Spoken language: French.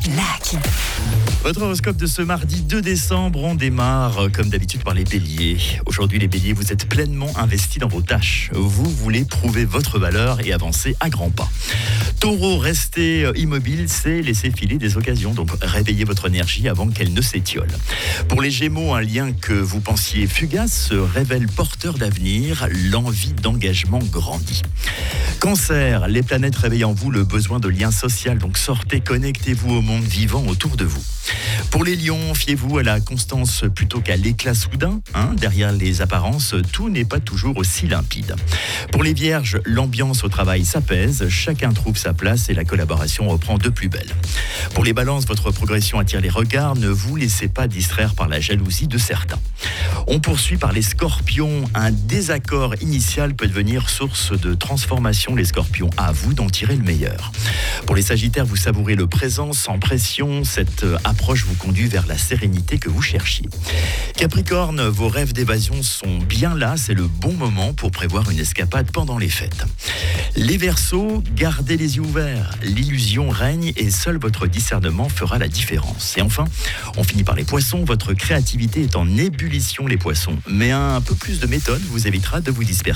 Lucky. Votre horoscope de ce mardi 2 décembre, on démarre comme d'habitude par les béliers. Aujourd'hui les béliers, vous êtes pleinement investis dans vos tâches. Vous voulez prouver votre valeur et avancer à grands pas. Taureau, rester immobile, c'est laisser filer des occasions. Donc réveillez votre énergie avant qu'elle ne s'étiole. Pour les gémeaux, un lien que vous pensiez fugace se révèle porteur d'avenir. L'envie d'engagement grandit. Cancer, les planètes réveillent en vous le besoin de lien social. Donc sortez, connectez-vous au monde vivant autour de vous. Pour les lions, fiez-vous à la constance plutôt qu'à l'éclat soudain. Derrière les apparences, tout n'est pas toujours aussi limpide. Pour les vierges, l'ambiance au travail s'apaise, chacun trouve sa place et la collaboration reprend de plus belle. Pour les balances, votre progression attire les regards, ne vous laissez pas distraire par la jalousie de certains. On poursuit par les scorpions. Un désaccord initial peut devenir source de transformation. Les scorpions, à vous d'en tirer le meilleur. Pour les sagittaires, vous savourez le présent sans pression. Cette approche vous conduit vers la sérénité que vous cherchiez. Capricorne, vos rêves d'évasion sont bien là. C'est le bon moment pour prévoir une escapade pendant les fêtes. Les Verseaux, gardez les yeux ouverts. L'illusion règne et seul votre discernement fera la différence. Et enfin, on finit par les poissons. Votre créativité est en ébullition, les poissons. Mais un peu plus de méthode vous évitera de vous disperser.